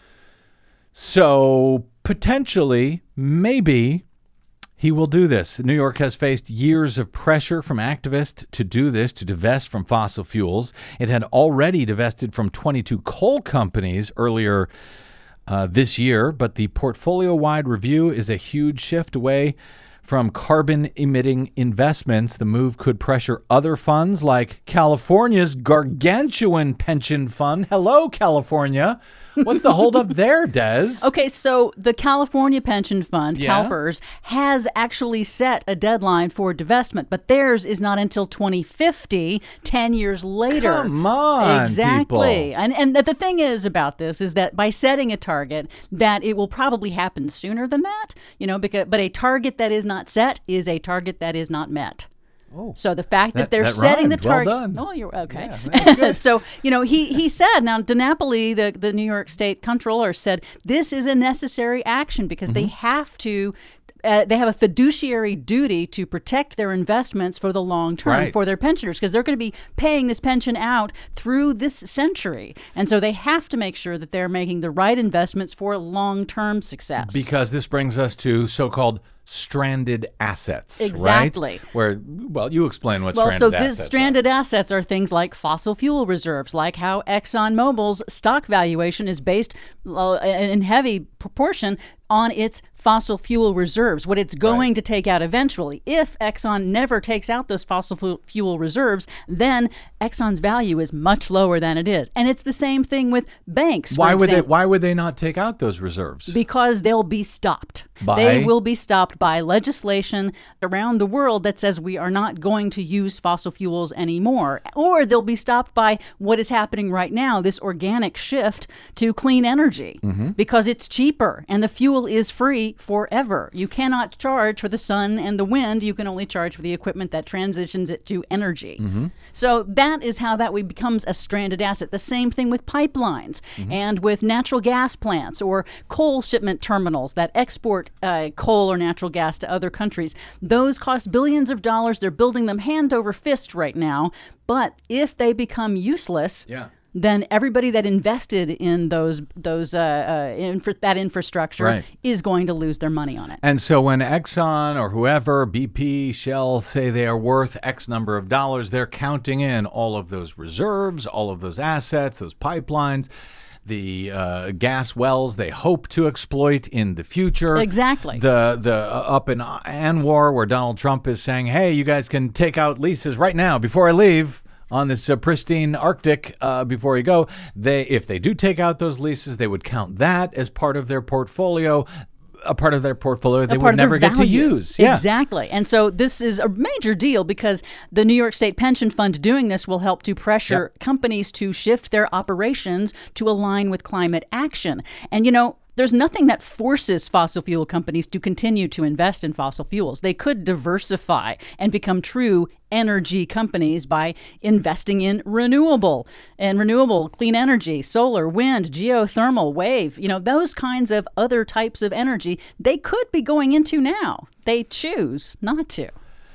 So potentially, maybe, he will do this. New York has faced years of pressure from activists to do this, to divest from fossil fuels. It had already divested from twenty-two coal companies earlier uh, this year, but the portfolio-wide review is a huge shift away from carbon-emitting investments. The move could pressure other funds like California's gargantuan pension fund. Hello, California. What's the holdup there, Des? Okay, so the California Pension Fund, Yeah. CalPERS, has actually set a deadline for divestment, but theirs is not until twenty fifty, ten years later. Come on, Exactly. people. And and the thing is about this is that by setting a target, that it will probably happen sooner than that, you know, because but a target that is not set is a target that is not met. Oh, So the fact that, that- they're that setting the rhymed. Well target. done. Oh, you're okay. Yeah, that's good. So, you know, he, he said, now, DiNapoli, the, the New York State Comptroller, said this is a necessary action because Mm-hmm. they have to. Uh, they have a fiduciary duty to protect their investments for the long term Right. for their pensioners because they're going to be paying this pension out through this century. And so they have to make sure that they're making the right investments for long-term success. Because this brings us to so-called stranded assets, Exactly. right? Where, well, you explain what Well, stranded so assets these stranded assets are things like fossil fuel reserves, like how ExxonMobil's stock valuation is based uh, in heavy proportion on its fossil fuel reserves, what it's going Right. to take out eventually. If Exxon never takes out those fossil fu- fuel reserves, then Exxon's value is much lower than it is. And it's the same thing with banks. for Why would they? example. Why would they not take out those reserves? Because they'll be stopped. By? They will be stopped by legislation around the world that says we are not going to use fossil fuels anymore. Or they'll be stopped by what is happening right now, this organic shift to clean energy, Mm-hmm. because it's cheaper and the fuel is free forever. You cannot charge for the sun and the wind. You can only charge for the equipment that transitions it to energy. Mm-hmm. So that is how that we becomes a stranded asset. The same thing with pipelines Mm-hmm. and with natural gas plants or coal shipment terminals that export uh, coal or natural gas to other countries. Those cost billions of dollars. They're building them hand over fist right now. But if they become useless, Yeah. then everybody that invested in those those uh, uh, infra- that infrastructure Right. is going to lose their money on it. And so when Exxon or whoever, B P, Shell, say they are worth X number of dollars, they're counting in all of those reserves, all of those assets, those pipelines, the uh, gas wells they hope to exploit in the future. Exactly. The the uh, up in Anwar where Donald Trump is saying, hey, you guys can take out leases right now before I leave on this uh, pristine Arctic uh, before you go. They, if they do take out those leases, they would count that as part of their portfolio, a part of their portfolio they A part would of their never get to value. use. Yeah. Exactly. And so this is a major deal because the New York State Pension Fund doing this will help to pressure Yep. companies to shift their operations to align with climate action. And, you know, there's nothing that forces fossil fuel companies to continue to invest in fossil fuels. They could diversify and become true energy companies by investing in renewable and renewable clean energy, solar, wind, geothermal, wave, you know, those kinds of other types of energy they could be going into now. They choose not to.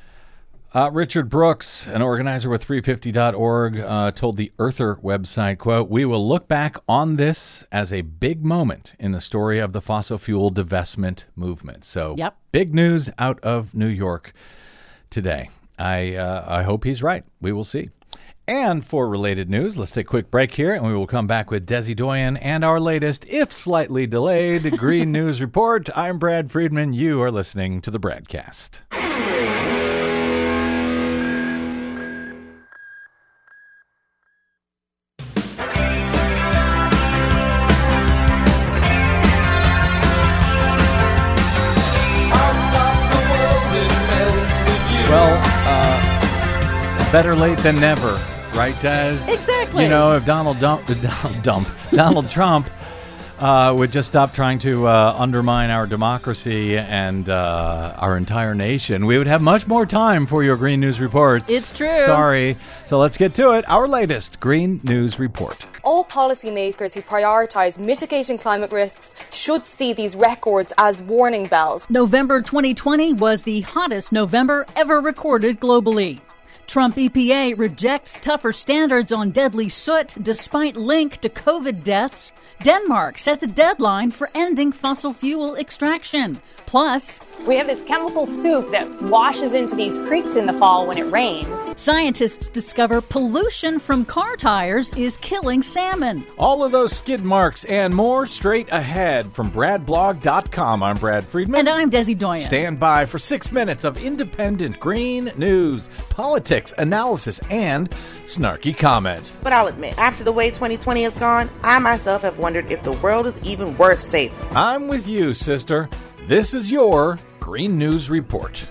Uh, Richard Brooks, an organizer with three fifty dot org, uh, told the Earther website, quote, "We will look back on this as a big moment in the story of the fossil fuel divestment movement." So Yep. big news out of New York today. I uh, I hope he's right. We will see. And for related news, let's take a quick break here, and we will come back with Desi Doyen and our latest, if slightly delayed, Green News Report. I'm Brad Friedman. You are listening to the Bradcast. Well, uh, better late than never, right, Des? Exactly. You know, if Donald Dump, Donald Dump, Donald Trump uh, would just stop trying to uh, undermine our democracy and uh, our entire nation, we would have much more time for your Green News Reports. It's true. Sorry. So let's get to it. Our latest Green News Report. All policymakers who prioritise mitigating climate risks should see these records as warning bells. November twenty twenty was the hottest November ever recorded globally. Trump E P A rejects tougher standards on deadly soot despite link to COVID deaths. Denmark sets a deadline for ending fossil fuel extraction. Plus, we have this chemical soup that washes into these creeks in the fall when it rains. Scientists discover pollution from car tires is killing salmon. All of those skid marks and more straight ahead from brad blog dot com. I'm Brad Friedman. And I'm Desi Doyen. Stand by for six minutes of independent green news, politics, analysis, and snarky comment. But I'll admit, after the way twenty twenty has gone, I myself have wondered if the world is even worth saving. I'm with you, sister. This is your Green News Report.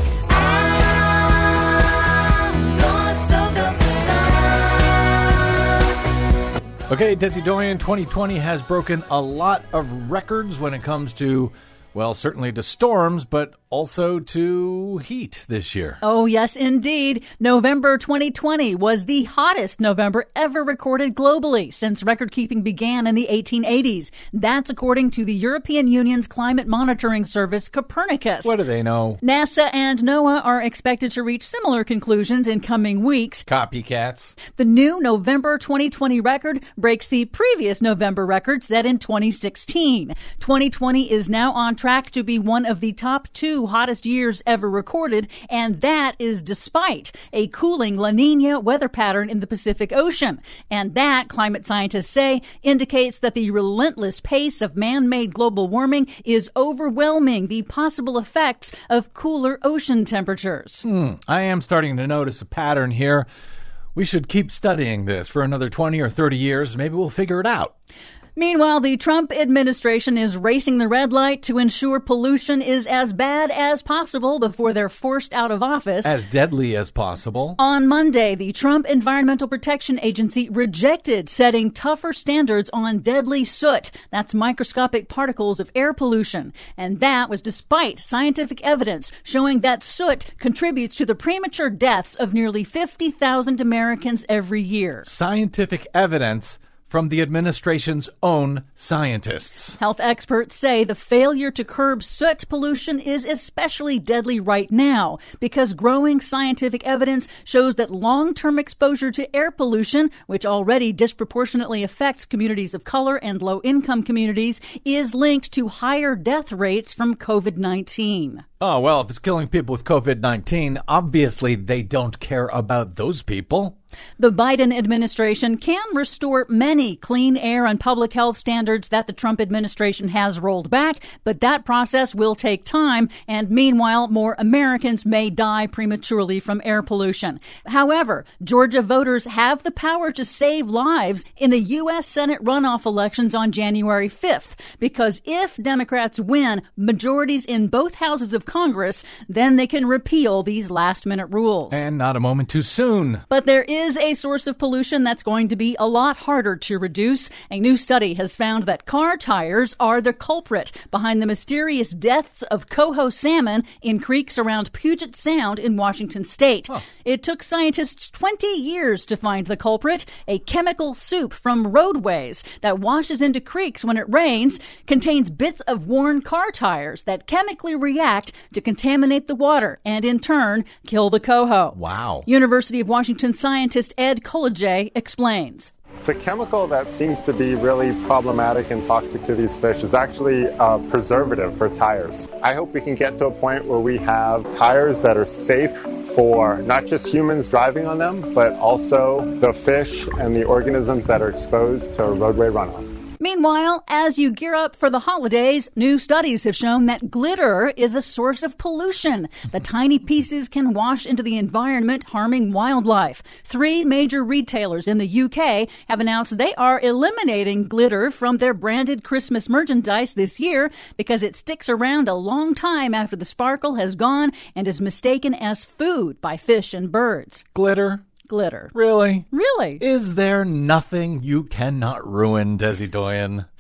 Okay, Desi Doyen, twenty twenty has broken a lot of records when it comes to, well, certainly to storms, but also to heat this year. Oh, yes, indeed. November twenty twenty was the hottest November ever recorded globally since record-keeping began in the eighteen eighties. That's according to the European Union's climate monitoring service, Copernicus. What do they know? NASA and NOAA are expected to reach similar conclusions in coming weeks. Copycats. The new November twenty twenty record breaks the previous November record set in twenty sixteen. twenty twenty is now on track to be one of the top two hottest years ever recorded, and that is despite a cooling La Nina weather pattern in the Pacific Ocean. And that, climate scientists say, indicates that the relentless pace of man-made global warming is overwhelming the possible effects of cooler ocean temperatures. Hmm, I am starting to notice a pattern here. We should keep studying this for another twenty or thirty years. Maybe we'll figure it out. Meanwhile, the Trump administration is racing the red light to ensure pollution is as bad as possible before they're forced out of office. As deadly as possible. On Monday, the Trump Environmental Protection Agency rejected setting tougher standards on deadly soot. That's microscopic particles of air pollution. And that was despite scientific evidence showing that soot contributes to the premature deaths of nearly fifty thousand Americans every year. Scientific evidence from the administration's own scientists. Health experts say the failure to curb soot pollution is especially deadly right now because growing scientific evidence shows that long-term exposure to air pollution, which already disproportionately affects communities of color and low-income communities, is linked to higher death rates from COVID nineteen. Oh, well, if it's killing people with COVID nineteen, obviously they don't care about those people. The Biden administration can restore many clean air and public health standards that the Trump administration has rolled back, but that process will take time, and meanwhile, more Americans may die prematurely from air pollution. However, Georgia voters have the power to save lives in the U S Senate runoff elections on January fifth, because if Democrats win majorities in both houses of Congress, then they can repeal these last-minute rules. And not a moment too soon. But there is is a source of pollution that's going to be a lot harder to reduce. A new study has found that car tires are the culprit behind the mysterious deaths of coho salmon in creeks around Puget Sound in Washington state. Huh. It took scientists twenty years to find the culprit. A chemical soup from roadways that washes into creeks when it rains contains bits of worn car tires that chemically react to contaminate the water and in turn kill the coho. Wow. University of Washington scientist Ed Kolage explains. The chemical that seems to be really problematic and toxic to these fish is actually a preservative for tires. I hope we can get to a point where we have tires that are safe for not just humans driving on them, but also the fish and the organisms that are exposed to roadway runoff. Meanwhile, as you gear up for the holidays, new studies have shown that glitter is a source of pollution. The tiny pieces can wash into the environment, harming wildlife. Three major retailers in the U K have announced they are eliminating glitter from their branded Christmas merchandise this year because it sticks around a long time after the sparkle has gone and is mistaken as food by fish and birds. Glitter? Glitter. Really? Really? Is there nothing you cannot ruin, Desi Doyen?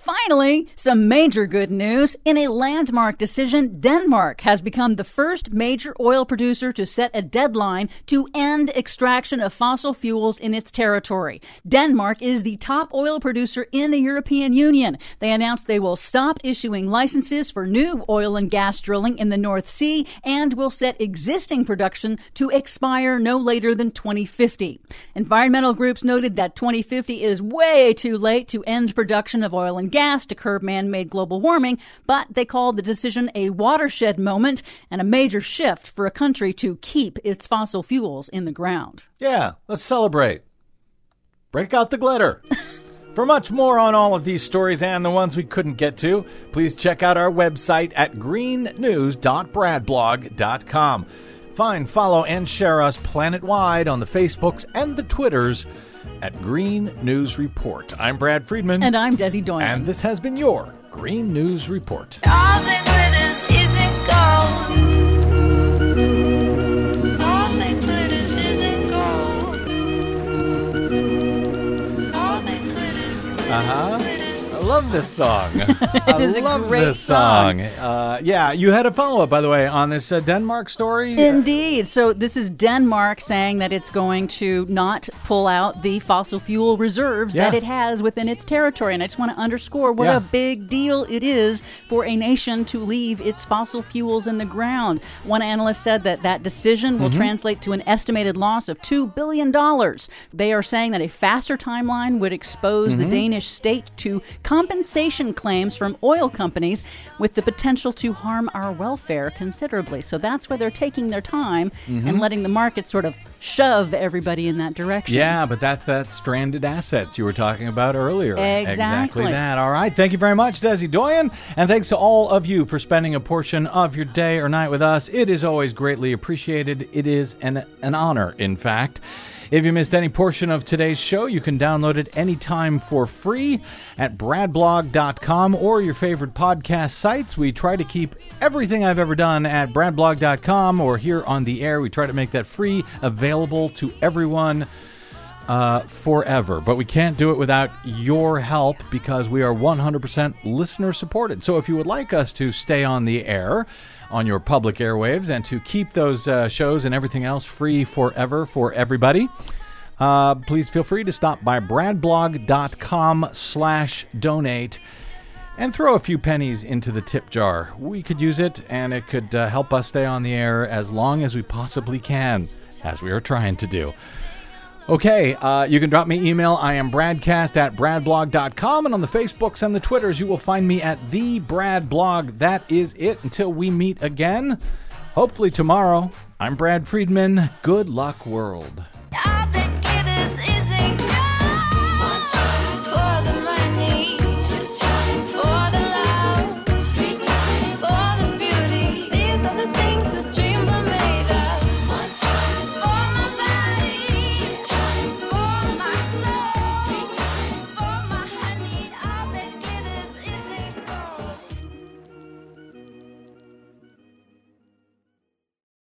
Finally, some major good news. In a landmark decision, Denmark has become the first major oil producer to set a deadline to end extraction of fossil fuels in its territory. Denmark is the top oil producer in the European Union. They announced they will stop issuing licenses for new oil and gas drilling in the North Sea and will set existing production to expire no later than twenty fifty. Environmental groups noted that twenty fifty is way too late to end production of oil and gas to curb man-made global warming, but they called the decision a watershed moment and a major shift for a country to keep its fossil fuels in the ground. Yeah, let's celebrate. Break out the glitter. For much more on all of these stories and the ones we couldn't get to, please check out our website at green news dot brad blog dot com. Find, follow, and share us planet-wide on the Facebooks and the Twitters at Green News Report. I'm Brad Friedman. And I'm Desi Doyen. And this has been your Green News Report. All that glitters isn't gold. All that glitters isn't gold. All that glitters Uh-huh. I love this song. It is a I love great this song. song. Uh, yeah, you had a follow-up, by the way, on this uh, Denmark story. Indeed. So this is Denmark saying that it's going to not pull out the fossil fuel reserves Yeah. that it has within its territory. And I just want to underscore what Yeah. a big deal it is for a nation to leave its fossil fuels in the ground. One analyst said that that decision will Mm-hmm. translate to an estimated loss of two billion dollars. They are saying that a faster timeline would expose Mm-hmm. the Danish state to compensation claims from oil companies with the potential to harm our welfare considerably. So that's why they're taking their time and letting the market sort of shove everybody in that direction. Yeah, but that's that stranded assets you were talking about earlier. Exactly. that. All right. Thank you very much, Desi Doyen. And thanks to all of you for spending a portion of your day or night with us. It is always greatly appreciated. It is an, an honor, in fact. If you missed any portion of today's show, you can download it anytime for free at brad blog dot com or your favorite podcast sites. We try to keep everything I've ever done at brad blog dot com or here on the air. We try to make that free, available to everyone uh, forever. But we can't do it without your help because we are one hundred percent listener supported. So if you would like us to stay on the air, on your public airwaves, and to keep those uh, shows and everything else free forever for everybody, uh, please feel free to stop by brad blog dot com slash donate and throw a few pennies into the tip jar. We could use it, and it could uh, help us stay on the air as long as we possibly can, as we are trying to do. Okay, uh, you can drop me email. I am bradcast at brad blog dot com, and on the Facebooks and the Twitters, you will find me at the Brad Blog. That is it until we meet again, hopefully tomorrow. I'm Brad Friedman. Good luck, world.